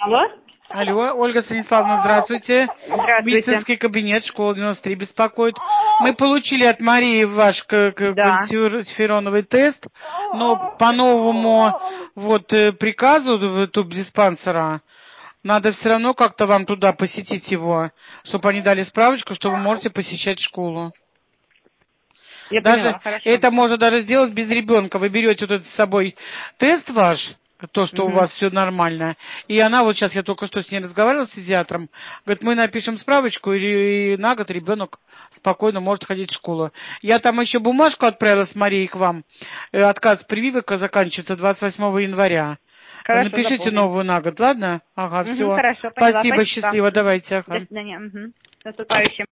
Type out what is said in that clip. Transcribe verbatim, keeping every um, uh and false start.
Алло? Алло, Ольга Станиславовна, здравствуйте. Здравствуйте. Медицинский кабинет, школа девяносто три беспокоит. Мы получили от Марии ваш к- к- Да. квантифероновый тест, но по новому вот э, приказу в- тубдиспансера надо все равно как-то вам туда посетить его, чтобы они дали справочку, что вы можете посещать школу. Я Даже поняла, хорошо. это можно даже сделать без ребенка. Вы берете вот этот с собой тест ваш, то, что у Мгм. вас все нормально. И она, вот сейчас я только что с ней разговаривала, с педиатром, говорит, мы напишем справочку, и, и на год ребенок спокойно может ходить в школу. Я там еще бумажку отправила с Марией к вам. Э, Отказ прививок заканчивается двадцать восьмого января. Хорошо, Напишите запомним. новую на год, ладно? Ага, Мгм, все. хорошо, поняла. Спасибо, Спасибо. счастливо, давайте. До Ага. свидания. Мгм. С наступающим.